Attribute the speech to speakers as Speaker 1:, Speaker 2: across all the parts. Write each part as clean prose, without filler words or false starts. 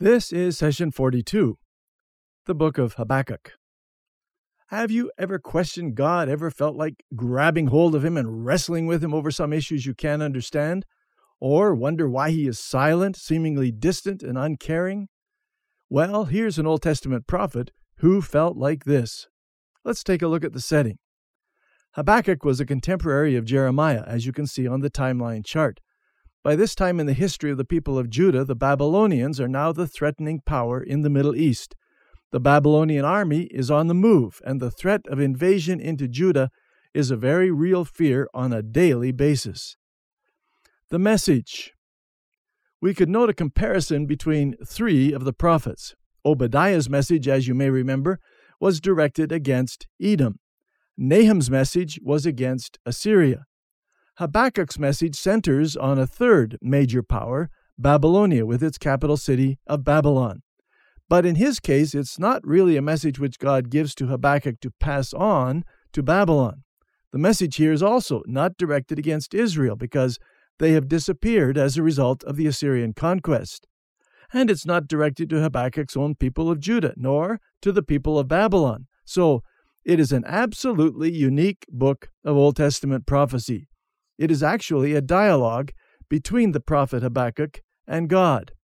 Speaker 1: This is session 42, the book of Habakkuk. Have you ever questioned God, ever felt like grabbing hold of Him and wrestling with Him over some issues you can't understand? Or wonder why He is silent, seemingly distant and uncaring? Well, here's an Old Testament prophet who felt like this. Let's take a look at the setting. Habakkuk was a contemporary of Jeremiah, as you can see on the timeline chart. By this time in the history of the people of Judah, the Babylonians are now the threatening power in the Middle East. The Babylonian army is on the move, and the threat of invasion into Judah is a very real fear on a daily basis. The message. We could note a comparison between three of the prophets. Obadiah's message, as you may remember, was directed against Edom. Nahum's message was against Assyria. Habakkuk's message centers on a third major power, Babylonia, with its capital city of Babylon. But in his case, it's not really a message which God gives to Habakkuk to pass on to Babylon. The message here is also not directed against Israel because they have disappeared as a result of the Assyrian conquest. And it's not directed to Habakkuk's own people of Judah, nor to the people of Babylon. So it is an absolutely unique book of Old Testament prophecy. It is actually a dialogue between the prophet Habakkuk and God.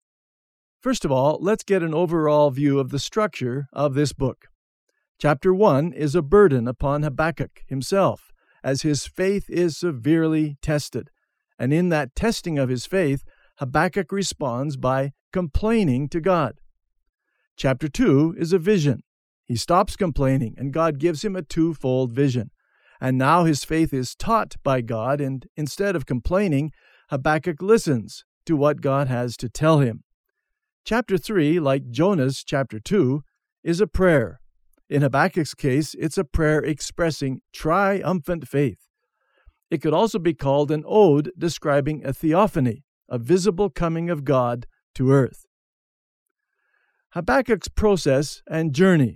Speaker 1: First of all, let's get an overall view of the structure of this book. Chapter 1 is a burden upon Habakkuk himself, as his faith is severely tested. And in that testing of his faith, Habakkuk responds by complaining to God. Chapter 2 is a vision. He stops complaining, and God gives him a twofold vision. And now his faith is taught by God, and instead of complaining, Habakkuk listens to what God has to tell him. Chapter 3, like Jonah's chapter 2, is a prayer. In Habakkuk's case, it's a prayer expressing triumphant faith. It could also be called an ode describing a theophany, a visible coming of God to earth. Habakkuk's process and journey.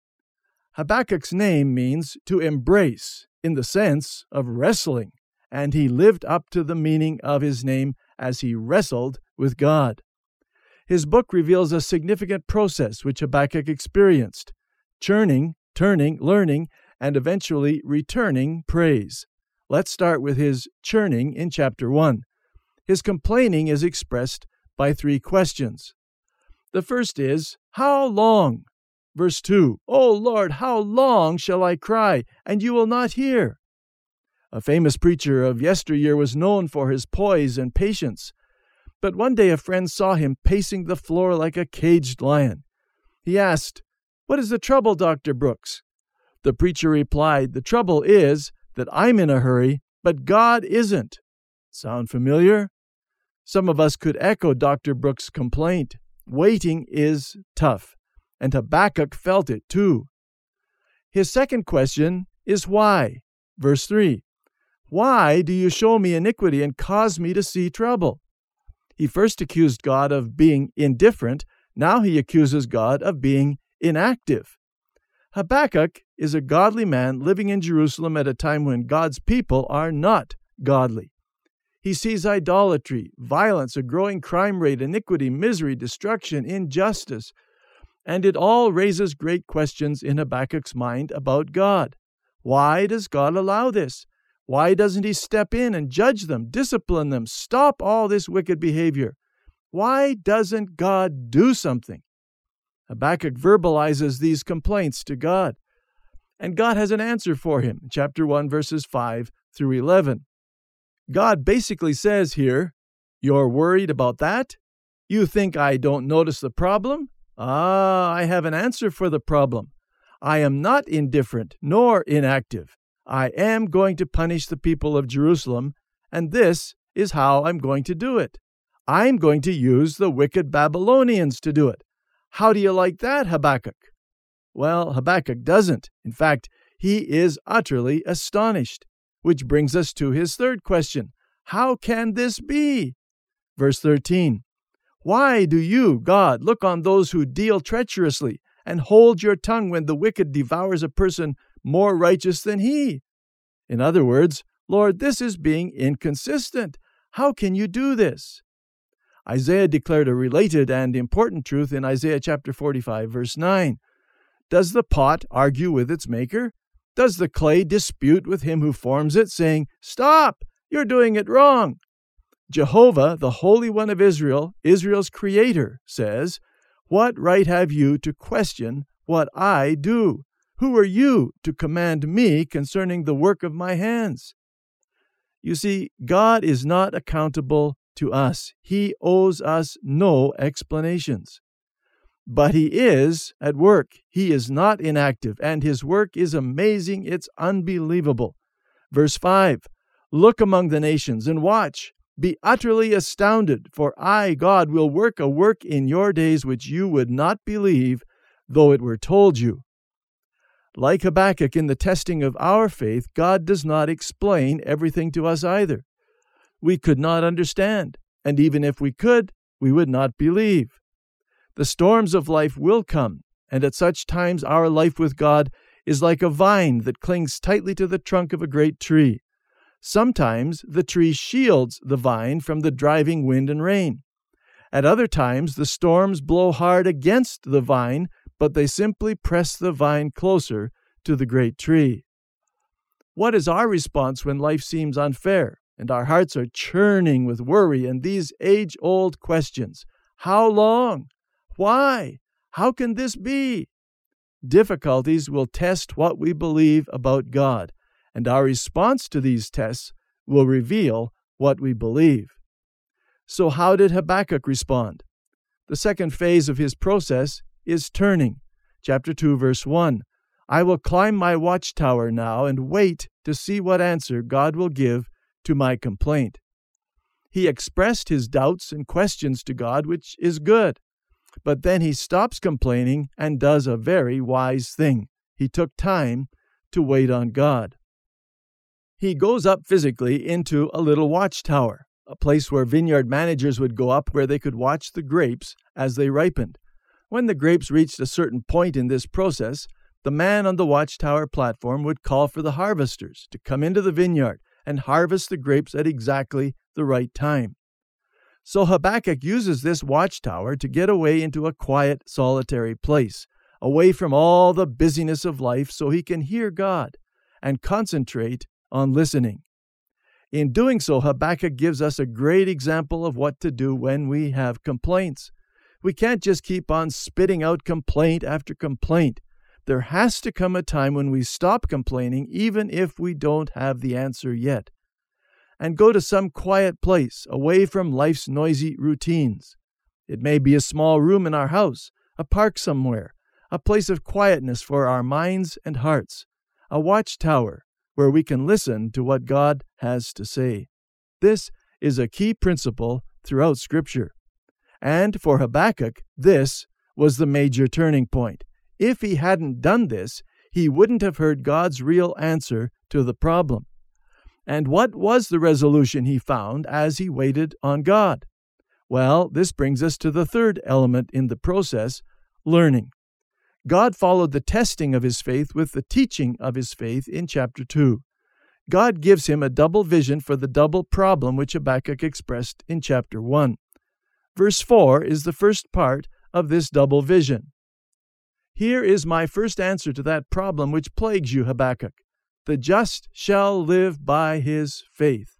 Speaker 1: Habakkuk's name means to embrace, in the sense of wrestling, and he lived up to the meaning of his name as he wrestled with God. His book reveals a significant process which Habakkuk experienced: churning, turning, learning, and eventually returning praise. Let's start with his churning in chapter 1. His complaining is expressed by three questions. The first is, "How long?" Verse 2, "O Lord, how long shall I cry, and you will not hear?" A famous preacher of yesteryear was known for his poise and patience. But one day a friend saw him pacing the floor like a caged lion. He asked, "What is the trouble, Dr. Brooks?" The preacher replied, "The trouble is that I'm in a hurry, but God isn't." Sound familiar? Some of us could echo Dr. Brooks' complaint. Waiting is tough. And Habakkuk felt it too. His second question is why. Verse 3, "Why do you show me iniquity and cause me to see trouble?" He first accused God of being indifferent. Now he accuses God of being inactive. Habakkuk is a godly man living in Jerusalem at a time when God's people are not godly. He sees idolatry, violence, a growing crime rate, iniquity, misery, destruction, injustice. And it all raises great questions in Habakkuk's mind about God. Why does God allow this? Why doesn't He step in and judge them, discipline them, stop all this wicked behavior? Why doesn't God do something? Habakkuk verbalizes these complaints to God. And God has an answer for him, chapter 1, verses 5 through 11. God basically says here, "You're worried about that? You think I don't notice the problem? I have an answer for the problem. I am not indifferent nor inactive. I am going to punish the people of Jerusalem, and this is how I'm going to do it. I'm going to use the wicked Babylonians to do it. How do you like that, Habakkuk?" Well, Habakkuk doesn't. In fact, he is utterly astonished. Which brings us to his third question. How can this be? Verse 13. "Why do you, God, look on those who deal treacherously and hold your tongue when the wicked devours a person more righteous than he?" In other words, Lord, this is being inconsistent. How can you do this? Isaiah declared a related and important truth in Isaiah chapter 45, verse 9. Does the pot argue with its maker? Does the clay dispute with him who forms it, saying, "Stop! You're doing it wrong"? Jehovah, the Holy One of Israel, Israel's Creator, says, "What right have you to question what I do? Who are you to command me concerning the work of my hands?" You see, God is not accountable to us. He owes us no explanations. But He is at work. He is not inactive, and His work is amazing. It's unbelievable. Verse 5, "Look among the nations and watch. Be utterly astounded, for I, God, will work a work in your days which you would not believe, though it were told you." Like Habakkuk in the testing of our faith, God does not explain everything to us either. We could not understand, and even if we could, we would not believe. The storms of life will come, and at such times our life with God is like a vine that clings tightly to the trunk of a great tree. Sometimes the tree shields the vine from the driving wind and rain. At other times the storms blow hard against the vine, but they simply press the vine closer to the great tree. What is our response when life seems unfair and our hearts are churning with worry and these age-old questions? How long? Why? How can this be? Difficulties will test what we believe about God, and our response to these tests will reveal what we believe. So how did Habakkuk respond? The second phase of his process is turning. Chapter 2, verse 1. "I will climb my watchtower now and wait to see what answer God will give to my complaint." He expressed his doubts and questions to God, which is good. But then he stops complaining and does a very wise thing. He took time to wait on God. He goes up physically into a little watchtower, a place where vineyard managers would go up where they could watch the grapes as they ripened. When the grapes reached a certain point in this process, the man on the watchtower platform would call for the harvesters to come into the vineyard and harvest the grapes at exactly the right time. So Habakkuk uses this watchtower to get away into a quiet, solitary place, away from all the busyness of life so he can hear God and concentrate on listening. In doing so, Habakkuk gives us a great example of what to do when we have complaints. We can't just keep on spitting out complaint after complaint. There has to come a time when we stop complaining, even if we don't have the answer yet, and go to some quiet place away from life's noisy routines. It may be a small room in our house, a park somewhere, a place of quietness for our minds and hearts, a watchtower where we can listen to what God has to say. This is a key principle throughout Scripture. And for Habakkuk, this was the major turning point. If he hadn't done this, he wouldn't have heard God's real answer to the problem. And what was the resolution he found as he waited on God? Well, this brings us to the third element in the process, learning. God followed the testing of his faith with the teaching of his faith in chapter 2. God gives him a double vision for the double problem which Habakkuk expressed in chapter 1. Verse 4 is the first part of this double vision. "Here is my first answer to that problem which plagues you, Habakkuk. The just shall live by his faith."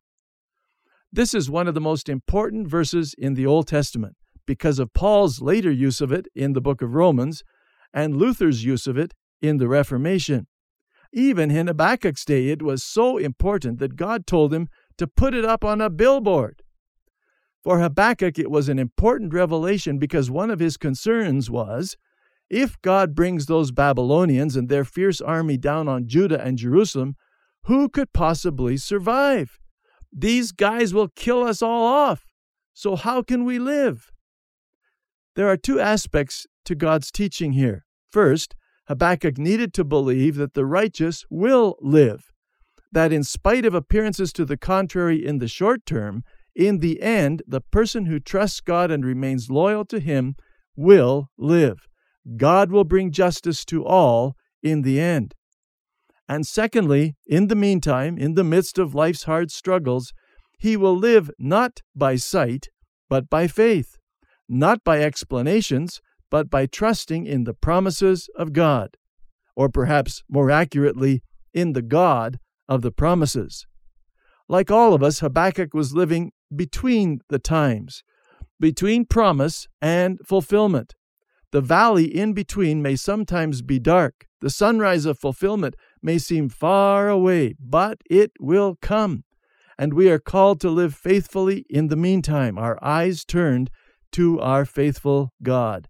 Speaker 1: This is one of the most important verses in the Old Testament because of Paul's later use of it in the book of Romans and Luther's use of it in the Reformation. Even in Habakkuk's day, it was so important that God told him to put it up on a billboard. For Habakkuk, it was an important revelation because one of his concerns was, if God brings those Babylonians and their fierce army down on Judah and Jerusalem, who could possibly survive? These guys will kill us all off. So how can we live? There are two aspects to God's teaching here. First, Habakkuk needed to believe that the righteous will live, that in spite of appearances to the contrary in the short term, in the end, the person who trusts God and remains loyal to Him will live. God will bring justice to all in the end. And secondly, in the meantime, in the midst of life's hard struggles, he will live not by sight, but by faith, not by explanations, but by trusting in the promises of God, or perhaps more accurately, in the God of the promises. Like all of us, Habakkuk was living between the times, between promise and fulfillment. The valley in between may sometimes be dark. The sunrise of fulfillment may seem far away, but it will come. And we are called to live faithfully in the meantime, our eyes turned to our faithful God.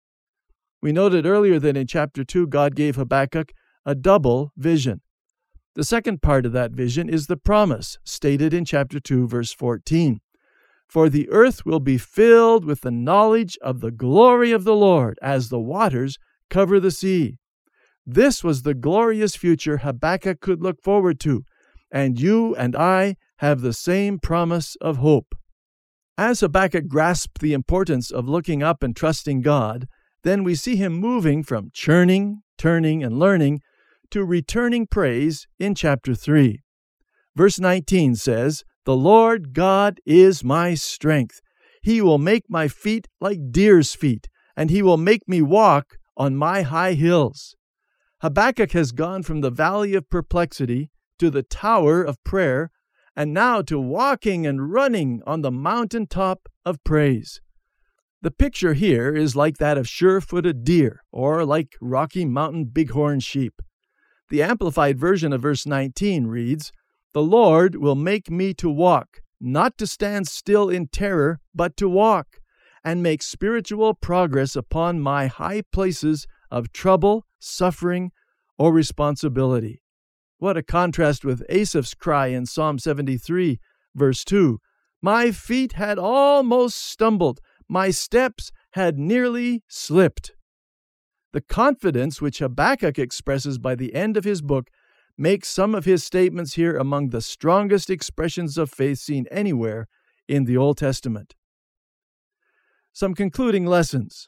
Speaker 1: We noted earlier that in chapter 2, God gave Habakkuk a double vision. The second part of that vision is the promise stated in chapter 2, verse 14. For the earth will be filled with the knowledge of the glory of the Lord as the waters cover the sea. This was the glorious future Habakkuk could look forward to, and you and I have the same promise of hope. As Habakkuk grasped the importance of looking up and trusting God, then we see him moving from churning, turning, and learning to returning praise in chapter 3. Verse 19 says, The Lord God is my strength. He will make my feet like deer's feet, and he will make me walk on my high hills. Habakkuk has gone from the valley of perplexity to the tower of prayer, and now to walking and running on the mountaintop of praise. The picture here is like that of sure-footed deer, or like Rocky Mountain bighorn sheep. The Amplified version of verse 19 reads, The Lord will make me to walk, not to stand still in terror, but to walk, and make spiritual progress upon my high places of trouble, suffering, or responsibility. What a contrast with Asaph's cry in Psalm 73, verse 2. My feet had almost stumbled, my steps had nearly slipped. The confidence which Habakkuk expresses by the end of his book makes some of his statements here among the strongest expressions of faith seen anywhere in the Old Testament. Some concluding lessons.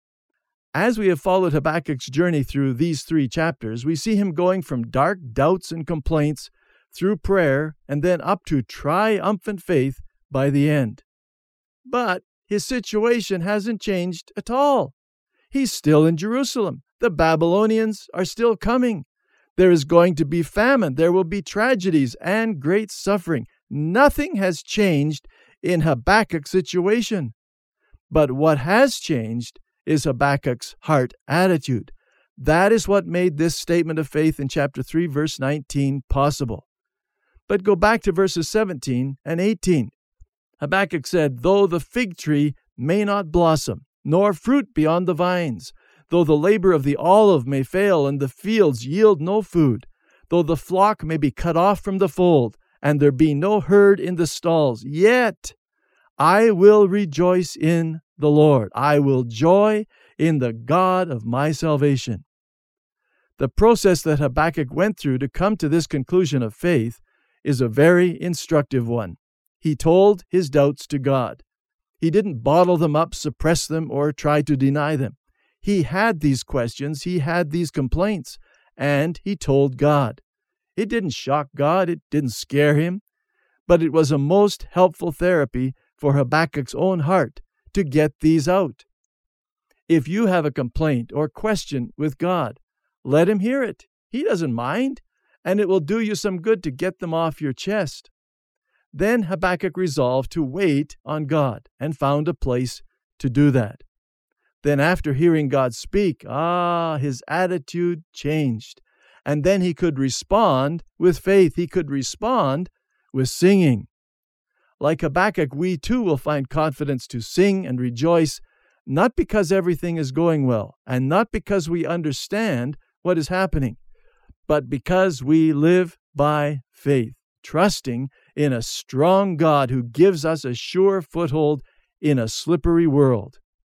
Speaker 1: As we have followed Habakkuk's journey through these 3 chapters, we see him going from dark doubts and complaints through prayer and then up to triumphant faith by the end. But his situation hasn't changed at all. He's still in Jerusalem. The Babylonians are still coming. There is going to be famine. There will be tragedies and great suffering. Nothing has changed in Habakkuk's situation. But what has changed is Habakkuk's heart attitude. That is what made this statement of faith in chapter 3, verse 19 possible. But go back to verses 17 and 18. Habakkuk said, Though the fig tree may not blossom, nor fruit be on the vines, though the labor of the olive may fail, and the fields yield no food, though the flock may be cut off from the fold, and there be no herd in the stalls, yet I will rejoice in the Lord. I will joy in the God of my salvation. The process that Habakkuk went through to come to this conclusion of faith is a very instructive one. He told his doubts to God. He didn't bottle them up, suppress them, or try to deny them. He had these questions, he had these complaints, and he told God. It didn't shock God, it didn't scare him, but it was a most helpful therapy for Habakkuk's own heart to get these out. If you have a complaint or question with God, let him hear it. He doesn't mind, and it will do you some good to get them off your chest. Then Habakkuk resolved to wait on God and found a place to do that. Then after hearing God speak, his attitude changed. And then he could respond with faith. He could respond with singing. Like Habakkuk, we too will find confidence to sing and rejoice, not because everything is going well, and not because we understand what is happening, but because we live by faith, trusting in a strong God who gives us a sure foothold in a slippery world.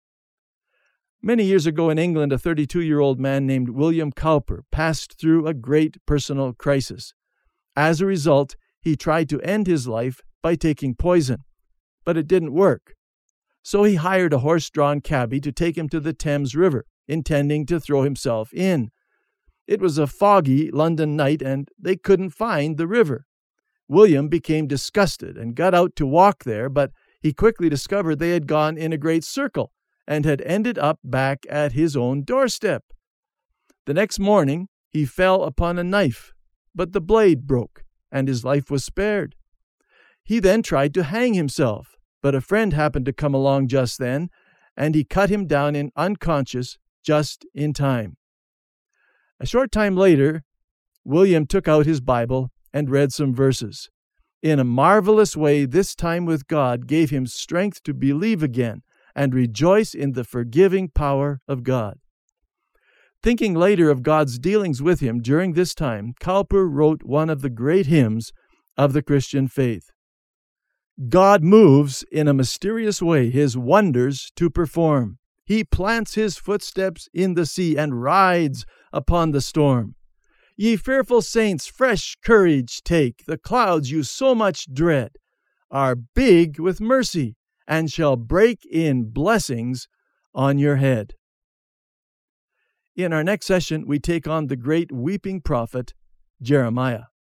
Speaker 1: Many years ago in England, a 32-year-old man named William Cowper passed through a great personal crisis. As a result, he tried to end his life by taking poison, but it didn't work. So he hired a horse-drawn cabbie to take him to the Thames River, intending to throw himself in. It was a foggy London night, and they couldn't find the river. William became disgusted and got out to walk there, but he quickly discovered they had gone in a great circle and had ended up back at his own doorstep. The next morning, he fell upon a knife, but the blade broke, and his life was spared. He then tried to hang himself, but a friend happened to come along just then, and he cut him down unconscious just in time. A short time later, William took out his Bible and read some verses. In a marvelous way, this time with God gave him strength to believe again and rejoice in the forgiving power of God. Thinking later of God's dealings with him during this time, Cowper wrote one of the great hymns of the Christian faith. God moves in a mysterious way his wonders to perform. He plants his footsteps in the sea and rides upon the storm. Ye fearful saints, fresh courage take. The clouds you so much dread are big with mercy and shall break in blessings on your head. In our next session, we take on the great weeping prophet, Jeremiah.